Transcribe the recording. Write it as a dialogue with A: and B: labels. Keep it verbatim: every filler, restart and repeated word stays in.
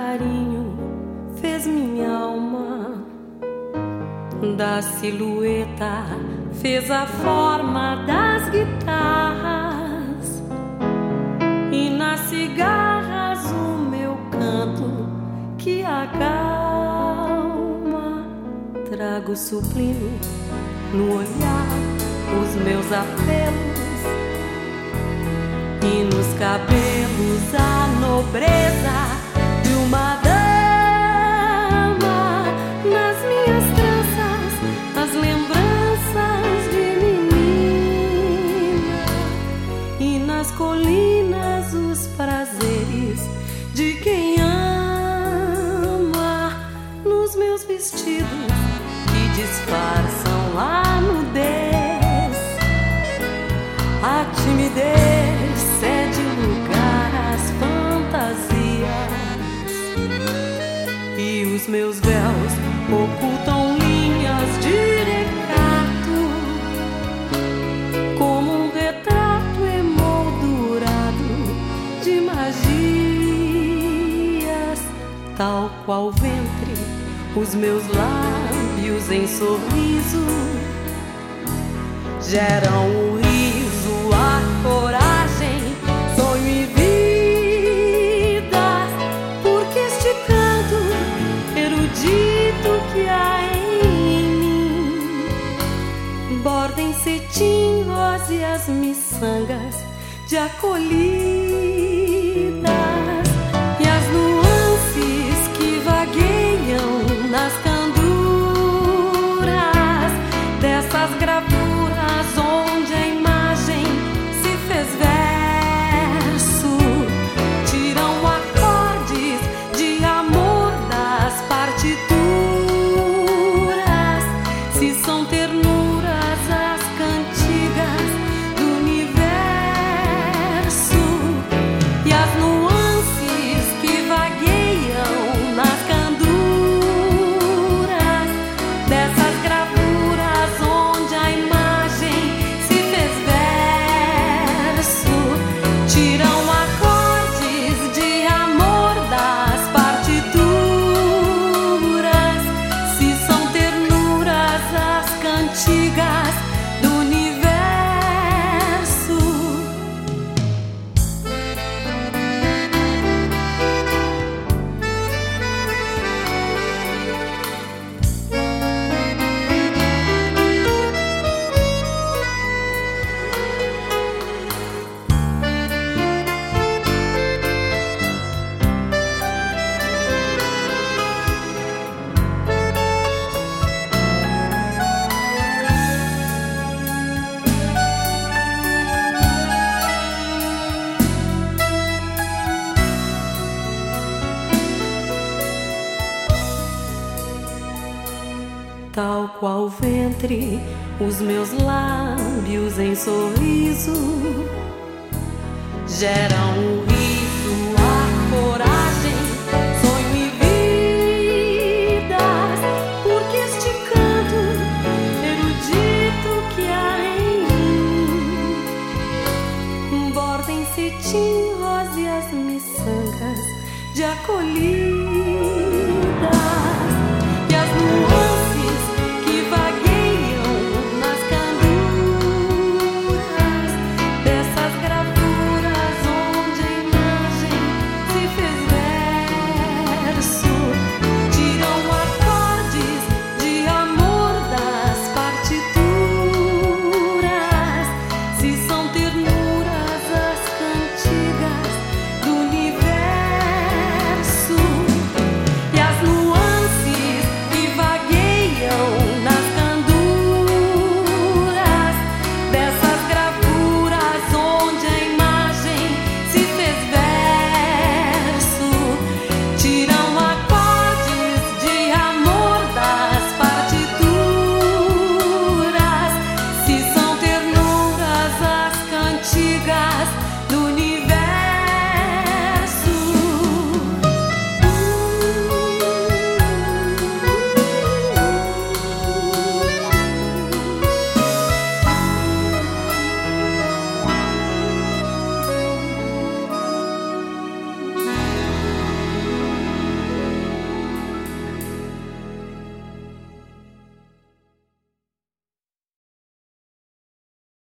A: carinho fez minha alma, da silhueta fez a forma das guitarras, e nas cigarras o meu canto que acalma. Trago sublime no olhar os meus apelos, e nos cabelos a nobreza de uma dama, nas minhas tranças as lembranças de menina, e nas colinas os prazeres de quem ama, nos meus vestidos que disfarçam a nudez, a timidez cede lugar às fantasias, e os meus véus ocultam linhas de recato, como um retrato emoldurado de magias. Tal qual o ventre, os meus lábios em sorriso geram o riso, a coragem, sonho e vida, porque este canto erudito que há em mim borda em cetim rosa e as miçangas de acolhidas, e as nuances que vagueiam nas canduras dessas gravuras onde a imagem se fez verso, tiram acordes de amor das partituras, se são ternuras as cantigas do universo, e as nuances que vagueiam nas canduras dessas gravuras onde a imagem se fez verso, tiram acordes de amor das partituras, se são ternuras as cantigas do universo. Tal qual o ventre, os meus lábios em sorriso geram o riso, a coragem, sonho e vidas, porque este canto erudito que há em mim borda em cetim rosa e as miçangas de acolhida,